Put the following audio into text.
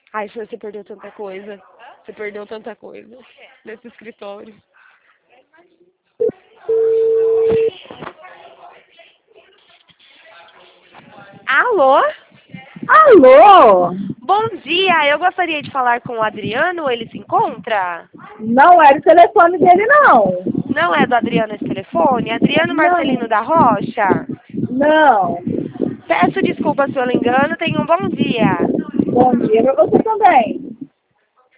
Ai, Fê, você perdeu tanta coisa. Você perdeu tanta coisa nesse escritório. Alô? Alô? Bom dia, eu gostaria de falar com o Adriano, ele se encontra? Não era o telefone dele, não. Não é do Adriano esse telefone? Adriano Marcelino Não, da Rocha? não. Peço desculpa pelo engano, tenha um bom dia. Bom dia pra você também.